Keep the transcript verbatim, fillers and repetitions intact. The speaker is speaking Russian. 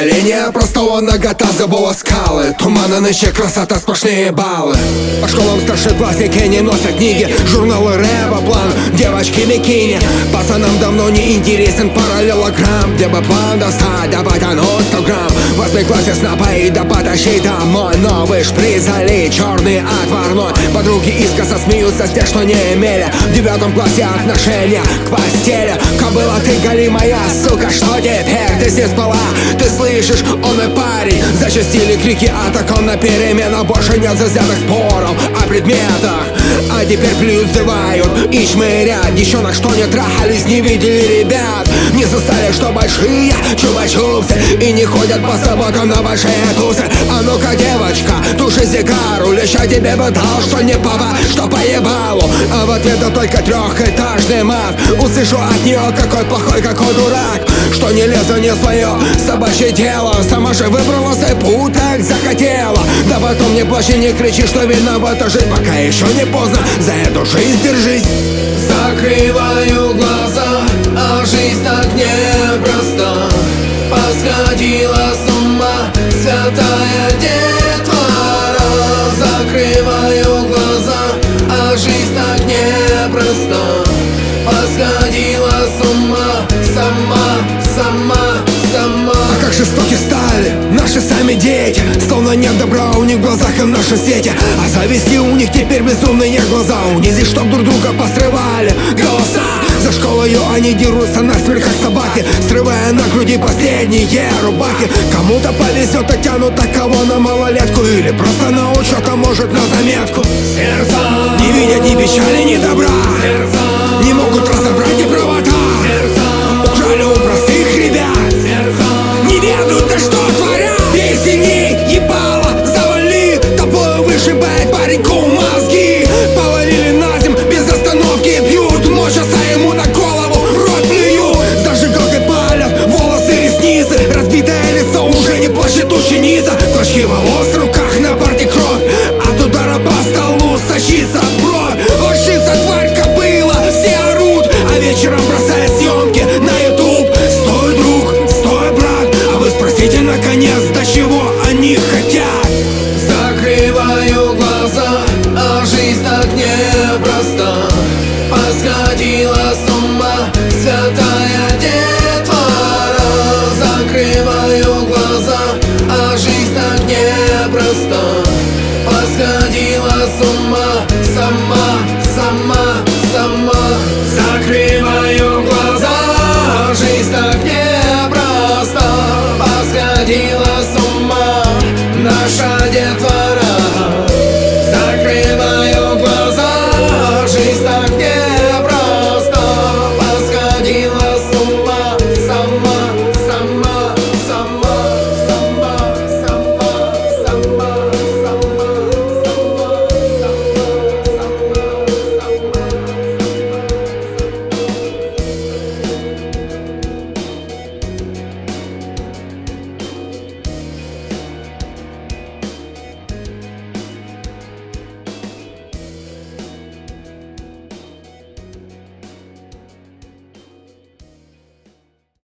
Поколение простого нагота забыла скалы. Туманы нынче, красота, сплошные баллы. По школам старшеклассники не носят книги, журналы рэпа, план, девочки бикини. Пацанам давно не интересен параллелограмм, где бы план достать, добавить на сто грамм. В восьмой классе с напоить да потащить домой. Новый шприц залить, черный отварной. Подруги искоса смеются с тех, что не имели в девятом классе отношения к постели. Кобыла ты голимая, сука, что теперь? Ты здесь спала, ты слышишь, он и парень. Зачастили крики атакам на переменах. Больше нет зазятых споров о предметах. А теперь плюс зывают и шмырят девчонок, что не трахались, не видели ребят. Не застали, что большие чупа-чупсы и не ходят по субботам на большие тусы. А ну-ка, девочка, туши сигару, лишь я тебе бы дал, что не папа, что поебалу. А в ответ только трехэтажный мат. Услышу от нее, какой плохой, какой дурак, что не лезу не свое собачье дело. Сама же выбрала свой путь, так захотела. Да потом не плачь и не кричи, что виновата жизнь, пока еще не поздно, за эту жизнь держись. Закрываю глаза, а жизнь так непроста. Посходила с ума святая детвора. Закрываю глаза, а жизнь так непроста. Посходила с ума сама, сама, сама. А как жестоки стали наши сами дети, словно нет добра у них в глазах и в нашей сети. А зависти у них теперь безумные глаза. Унизить, чтоб друг друга посрывали голоса. За школою они дерутся насмерть, как собаки, срывая на груди последние рубахи. Кому-то повезет и тянут такого на малолетку, или просто на учет, а может на заметку. Сердца не видят ни печали, ни добра.